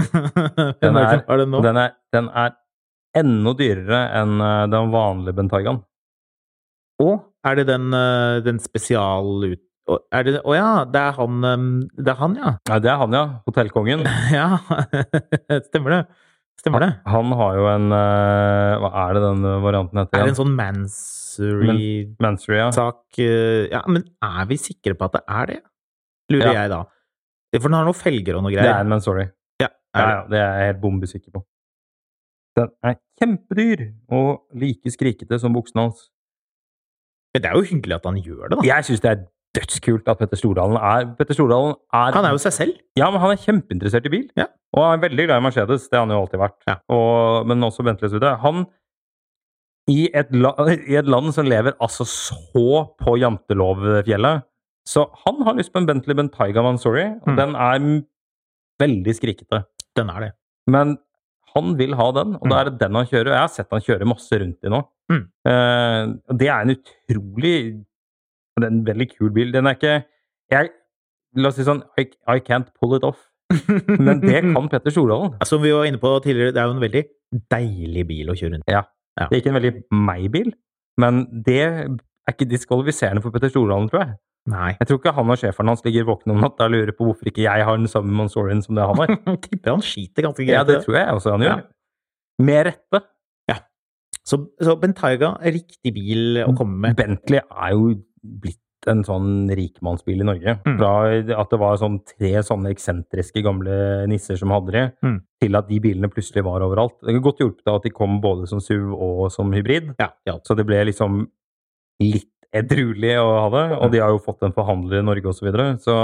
Den er enda dyrere enn den vanlige Bentaygaen. Er det den det er han, ja. Ja, det er han, ja. Hotellkongen. Ja, stemmer det. Han har jo en, hva er det den varianten heter? Er det en sånn Mansory-sak? Ja, men er vi sikre på at det er det? Lurer jeg da. For den har noen felger og noe greier. Det er en Mansory. Ja, det er jeg helt bombesikker på. Den er kjempedyr, og like skrikete som buksene hans. Men det er jo hyggelig at han gjør det, da. Jeg synes det er dødskult at Petter Stordalen er... Han er jo seg selv. Ja, men han er kjempeinteressert i bil. Ja. Og han er veldig glad i Mercedes, det har han jo alltid vært. Ja. Men også Bentley videre. Han, i et land som lever altså så på jantelovfjellet, så han har lyst på en Bentley Bentayga Mansory, og den er veldig skrikete. Den er det. Men han vil ha den, og da er det den han kjører, og jeg har sett han kjøre masse rundt i nå. Det er en utrolig... Det er en veldig kul bil. Den er ikke... La oss si sånn, I can't pull it off. Men det kan Petter Stordalen. Som vi var inne på tidligere, det er jo en veldig deilig bil å kjøre rundt. Ja. Det er ikke en veldig meg-bil, men det er ikke diskvalifiserende for Petter Stordalen, tror jeg. Nei. Jeg tror ikke han og sjeferen hans ligger våkne om natta og lurer på hvorfor ikke jeg har den samme Mansorien som det han har. Tipper han skiter ganske greit. Ja, det tror jeg også han gjør. Med rette. Ja. Så Bentayga er riktig bil å komme med. Bentley er jo blitt en sånn rikmannsbil i Norge. Fra at det var sånn 3 sånne eksentriske gamle nisser som hadde det, til at de bilene plutselig var overalt. Det har godt hjulpet av at de kom både som SUV og som hybrid. Ja. Så det ble liksom litt edruelig å ha det, og de har jo fått en forhandler i Norge og så videre. Så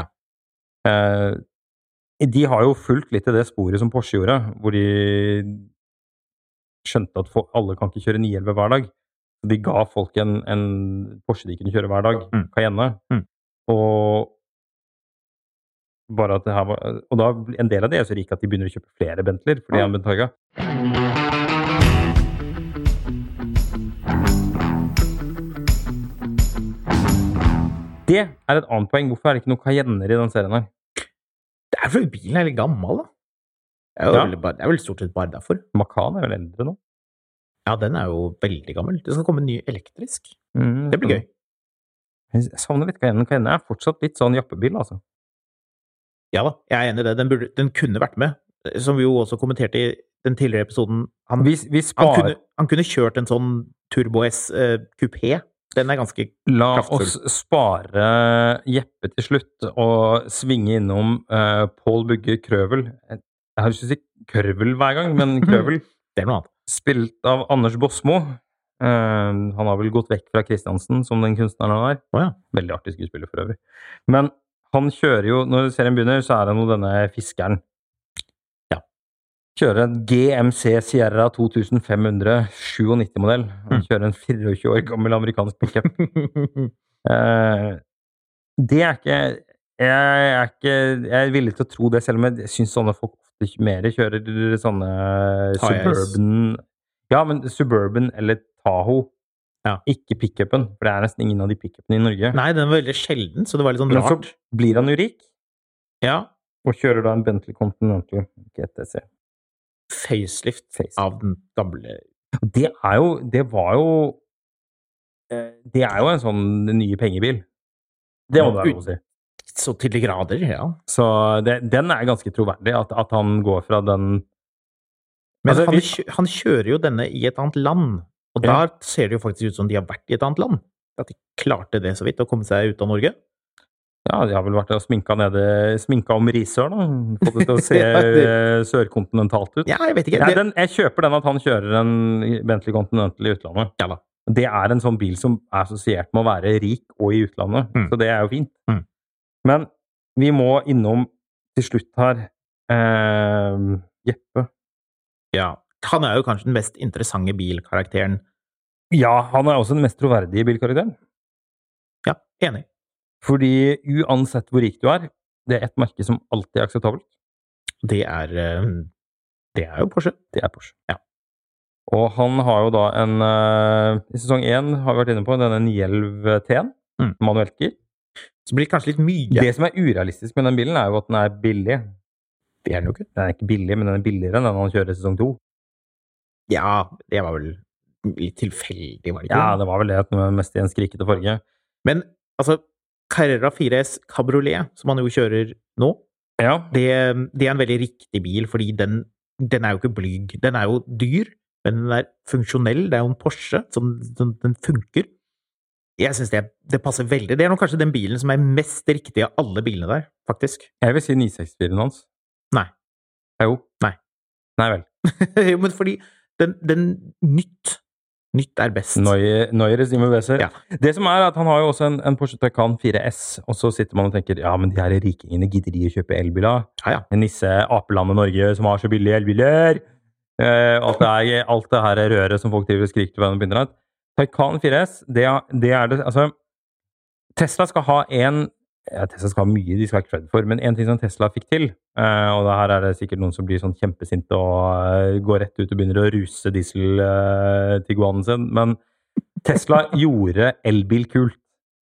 de har jo fulgt litt i det sporet som Porsche gjorde, hvor de skjønte at alle kan ikke kjøre 911 hver dag. De ga folk en Porsche de kunne kjøre hver dag, Cayenne. Og bare at det her var... Og da, en del av det er så rik at de begynner å kjøpe flere Bentleyer, fordi han Bentayga. Det er et annet poeng. Hvorfor er det ikke noen Cayenner i den serien her? Det er fordi bilen er litt gammel, da. Det er vel stort sett bare derfor. Macan er vel eldre nå? Ja, den er jo veldig gammel. Det skal komme en ny elektrisk. Det blir gøy. Jeg savner litt Cayenne. Cayenne er fortsatt litt sånn jappebil, altså. Ja da, jeg er enig i det. Den kunne vært med. Som vi jo også kommenterte i den tidligere episoden. Han kunne kjørt en sånn Turbo S Coupé. Den er ganske kraftfull. La oss spare Jeppe til slutt og svinge innom Pål Bugge Krøvel. jeg har ikke sagt Kørvel hver gang, men Krøvel, Det noe annet. spilt av Anders Bosmo. Han har vel gått vekk fra Kristiansen som den kunstneren han er. Åja. Veldig artig skuespiller for øvrig. Men han kjører jo, når serien begynner, så er det denne fiskeren. Ja. Kjører en GMC Sierra 2500 97-modell. Han kjører en 24 år gammel amerikansk pickup. Det er ikke... Jeg er villig til å tro det, selv om jeg synes sånne folk ofte mer kjører sånne Suburban... Ja, men Suburban eller Tahoe. Ja. Ikke pickupen, for det er nesten ingen av de pickupene i Norge. Nei, den var veldig sjelden, så det var litt sånn Men så rart. blir han jo rik, Ja, og kjører da en Bentley Continental GTC. facelift av den gamle... Det er jo en sånn nye pengebil. Det må det være lov å si. Så til de grader, ja. Så den er ganske troverdig, at han går fra den... Men Altså, han kjører jo denne i et annet land, og Ja. da ser det jo faktisk ut som de har vært i et annet land. At de klarte det så vidt, å komme seg ut av Norge. Ja, de har vel vært og sminka om Risør, da. Fått det til å se Ja, sørkontinentalt ut. Ja, jeg vet ikke. Nei, jeg kjøper den at han kjører en Bentley Continental i utlandet. Ja da. Det er en sånn bil som er assosiert med å være rik og i utlandet, så det er jo fint. Men vi må innom til slutt her Jeppe. Ja. Han er jo kanskje den mest interessante bilkarakteren. Ja, han er også den mest troverdige bilkarakteren. Ja, enig. Fordi uansett hvor rik du er, det er et merke som alltid er akseptabelt. Det er jo Porsche. Det er Porsche. Ja. Og han har jo da i sesong 1 har vi vært inne på denne 911 T-en, manuelt gir. Så blir det kanskje litt mye. Det som er urealistisk med den bilen er jo at den er billig. Det er den jo ikke. Den er ikke billig, men den er billigere enn den han kjører i sesong 2. Ja, det var vel litt tilfeldig, var det ikke? Ja, det var vel det, at den var mest i en skrikete farge. Men, altså, Carrera 4S Cabriolet, som han jo kjører nå, Ja, det er en veldig riktig bil, fordi den er jo ikke blyg. Den er jo dyr, men den er funksjonell. Det er jo en Porsche, som den funker. Jeg synes det passer veldig. Det er nok kanskje den bilen som er mest riktig av alle bilene der, faktisk. jeg vil si 964-en hans. Nei. Jo. Nei. Nei vel. Jo, men fordi den nytt er best. Neuere Simen Weser. Ja. Det som er at han har jo også en Porsche Taycan 4S, og så sitter man og tenker, ja, men de her rikingene gidder de å kjøpe elbiler? Ja. En nisse apelandet Norge som har så billige elbiler. Alt det her røret som folk driver og skriker til hverandre på internett. Taycan 4S, det er det, altså, Tesla skal ha Tesla skal ha mye de skal ha cred for, men en ting som Tesla fikk til, og det her er det sikkert noen som blir sånn kjempesinte og går rett ut og begynner å ruse diesel Tiguanen sin, men Tesla gjorde elbil kult.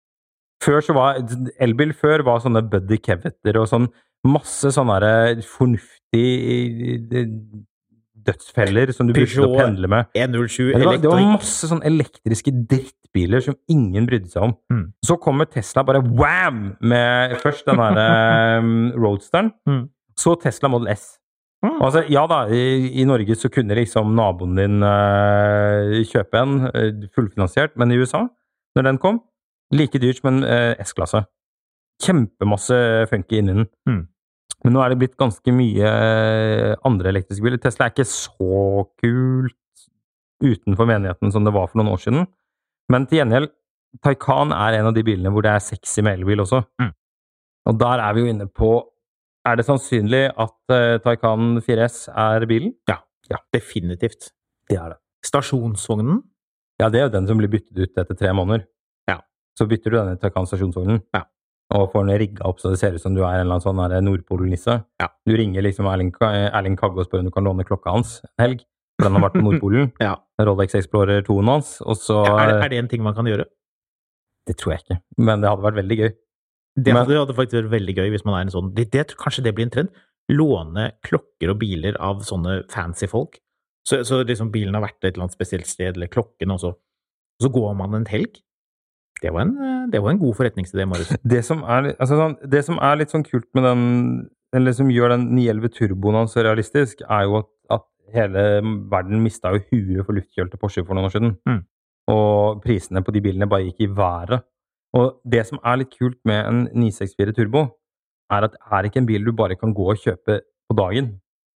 Elbil før var sånne Buddy Kevetter og sånn masse sånne fornuftig dødsfeller som du brukte å pendle med. 107 Det var masse sånn elektriske drittbiler som ingen brydde seg om. Så kommer Tesla bare wham! Med først den her Roadsteren, så Tesla Model S. Altså, ja da, i Norge så kunne liksom naboen din kjøpe en fullfinansiert, men i USA, når den kom, like dyrt som en S-klasse. Kjempemasse funky inni den. Men nå er det blitt ganske mye andre elektriske biler. Tesla er ikke så kult utenfor menigheten som det var for noen år siden. Men til gjengjeld, Taycan er en av de bilene hvor det er sexy med elbil også. Og der er vi jo inne på, er det sannsynlig at Taycan 4S er bilen? Ja, definitivt. Det er det. Stasjonsvognen? Ja, det er jo den som blir byttet ut etter 3 måneder. Ja. Så bytter du denne Taycan stasjonsvognen. Ja. Og får den rigga opp så det ser ut som du er en eller annen sånn Nordpol-nisse. Ja. Du ringer liksom Erling Kagge og spør om du kan låne klokka hans en helg, for den har vært på Nordpolen. Ja. Rolex Explorer 2-en hans, og så... Ja, er det en ting man kan gjøre? Det tror jeg ikke, men det hadde vært veldig gøy. Det hadde faktisk vært veldig gøy hvis man er en sånn... Kanskje det blir en trend? Låne klokker og biler av sånne fancy folk. Så liksom bilen har vært et eller annet spesielt sted, eller klokken, og så går man en helg. Det var en god forretningsidé, Marius. Det som er litt sånn kult med den, eller som gjør den 911 Turboen hans realistisk, er jo at hele verden mistet jo huet for luftkjølte Porsche for noen år siden. Og prisene på de bilene bare gikk i været. Og det som er litt kult med en 964 Turbo, er at det er ikke en bil du bare kan gå og kjøpe på dagen.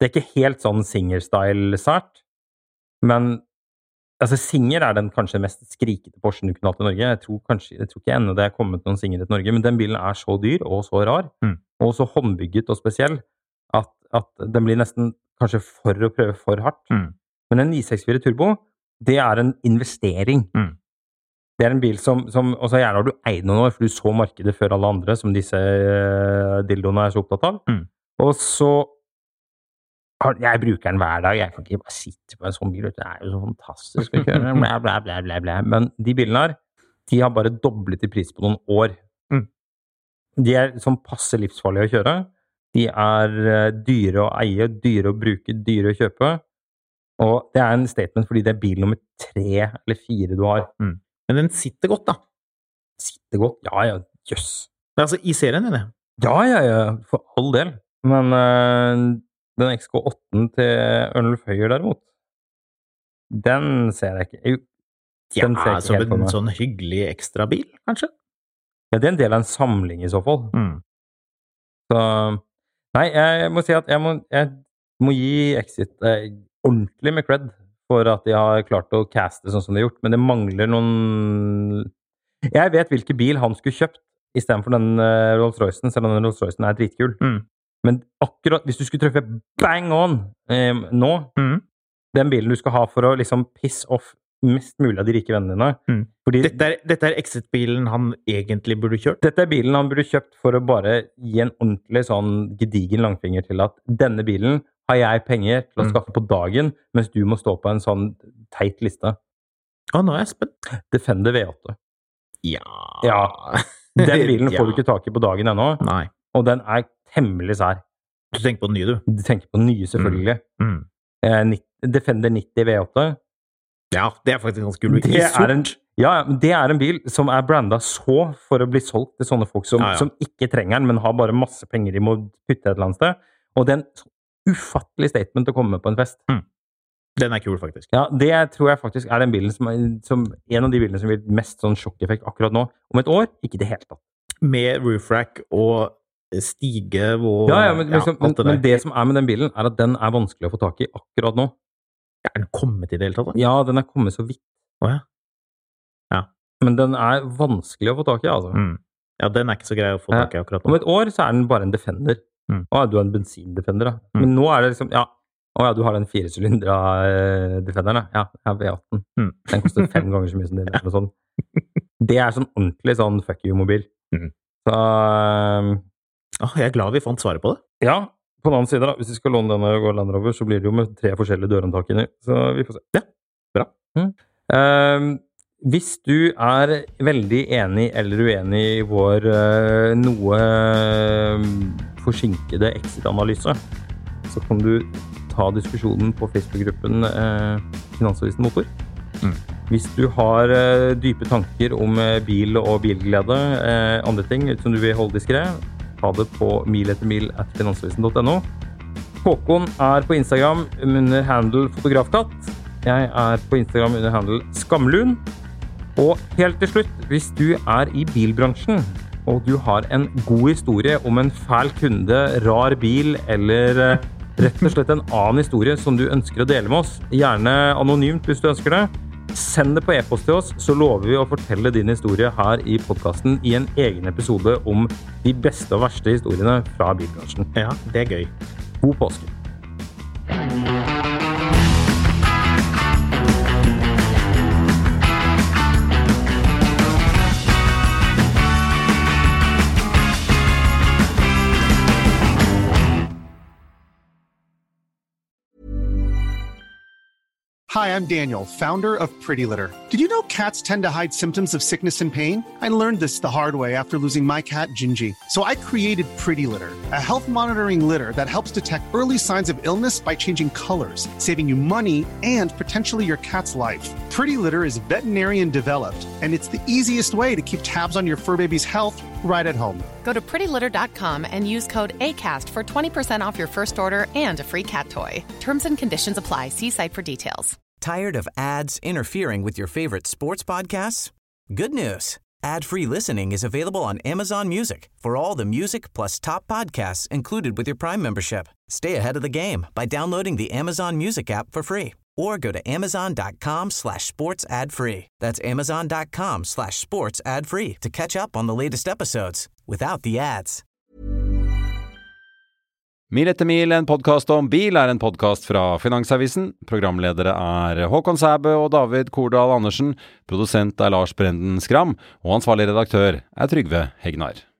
Det ikke helt sånn Singer-style-sært, men altså Singer den kanskje mest skrikete Porschen du kunne hatt i Norge. Jeg tror ikke ennå det kommet noen Singer til Norge, men den bilen så dyr og så rar, og så håndbygget og spesiell, at den blir nesten kanskje for å prøve for hardt. Men en 964 Turbo, det en investering. Det en bil som og så gjerne har du eid noen år, for du så markedet før alle andre, som disse dildoene så opptatt av. Og så jeg bruker den hver dag, jeg kan ikke bare sitte på en sånn bil, det jo så fantastisk å kjøre, bla, bla, bla, bla, bla. Men de bilene her, de har bare doblet i pris på noen år. De sånn passe livsfarlige å kjøre, de dyre å eie, dyre å bruke, dyre å kjøpe, og det en statement fordi det bil nummer 3 eller 4 du har. Men den sitter godt da. Sitter godt? Ja, jøss. Men altså, i serien det? Ja, for all del. Men den XK8 til Ørnulf Høyer derimot, den ser jeg ikke. Den ser ikke som en sånn hyggelig ekstra bil, kanskje? Ja, det en del av en samling i så fall. Så, nei, jeg må si at jeg må gi Exit ordentlig med cred for at de har klart å caste sånn som de har gjort, men det mangler noen... Jeg vet hvilken bil han skulle kjøpt i stedet for den Rolls-Roycen, selv om den Rolls-Roycen dritkul. Men akkurat, hvis du skulle treffe bang on nå, den bilen du skal ha for å liksom piss off mest mulig av de rike vennene dine. Fordi dette Exit-bilen han egentlig burde kjørt? Dette bilen han burde kjøpt for å bare gi en ordentlig sånn gedigen langfinger til at denne bilen har jeg penger til å skaffe på dagen, mens du må stå på en sånn teit liste. Nå jeg spent. Defender V8. Ja. Den bilen får du ikke tak i på dagen ennå. Nei. Og den temmelig sær. Du tenker på den nye, du? Du tenker på den nye, selvfølgelig. Defender 90 V8. Ja, det faktisk ganske kult. Det en bil som brandet så for å bli solgt til sånne folk som ikke trenger den, men har bare masse penger de må putte et eller annet sted. Og det en ufattelig statement å komme med på en fest. Den kul, faktisk. Ja, det tror jeg faktisk den bilen som en av de bilene som vil mest sånn sjokkeffekt akkurat nå. Om et år, ikke det helt tatt. Med roof rack og stige og... Men det som med den bilen at den vanskelig å få tak i akkurat nå. Den kommet i det hele tatt da? Ja, den kommet så vidt. Ja. Men den vanskelig å få tak i, altså. Ja, den ikke så grei å få tak i akkurat nå. Om et år så den bare en Defender. Du har en bensindefender da. Men nå det liksom, du har den 4-sylindra Defenderen, ja, V18. Den koster 5 ganger så mye som din, eller sånn. Det sånn ordentlig sånn fuck you-mobil. Så... jeg glad vi fant svaret på det. Ja, på den annen side da, hvis vi skal låne denne og gå Land Rover, så blir det jo med 3 forskjellige dørhåndtak inni, så vi får se. Ja, bra. Hvis du veldig enig eller uenig i vår noe forsinkede exit-analyse, så kan du ta diskusjonen på Facebook-gruppen Finansavisen Motor. Hvis du har dype tanker om bil og bilglede, andre ting som du vil holde diskret, ta det på miletermil@finansavisen.no. Håkon på Instagram under handle fotografkatt. Jeg på Instagram under handle skamlun. Og helt til slutt, hvis du i bilbransjen, og du har en god historie om en fæl kunde, rar bil, eller rett og slett en annen historie som du ønsker å dele med oss, gjerne anonymt hvis du ønsker det, send det på e-post til oss, så lover vi å fortelle din historie her i podcasten i en egen episode om de beste og verste historiene fra bilbransjen. Ja, det gøy. God påske. Hi, I'm Daniel, founder of Pretty Litter. Did you know cats tend to hide symptoms of sickness and pain? I learned this the hard way after losing my cat, Gingy. So I created Pretty Litter, a health monitoring litter that helps detect early signs of illness by changing colors, saving you money and potentially your cat's life. Pretty Litter is veterinarian developed, and it's the easiest way to keep tabs on your fur baby's health right at home. Go to prettylitter.com and use code ACAST for 20% off your first order and a free cat toy. Terms and conditions apply. See site for details. Tired of ads interfering with your favorite sports podcasts? Good news. Ad-free listening is available on Amazon Music for all the music plus top podcasts included with your Prime membership. Stay ahead of the game by downloading the Amazon Music app for free or go to amazon.com/sports ad free. That's amazon.com/sports ad free to catch up on the latest episodes without the ads. Mil etter mil, en podcast om bil, en podcast fra Finansavisen. Programledere Håkon Sæbø og David Kordal Andersen. Produsent Lars Brenden Skram, og ansvarlig redaktør Trygve Hegnar.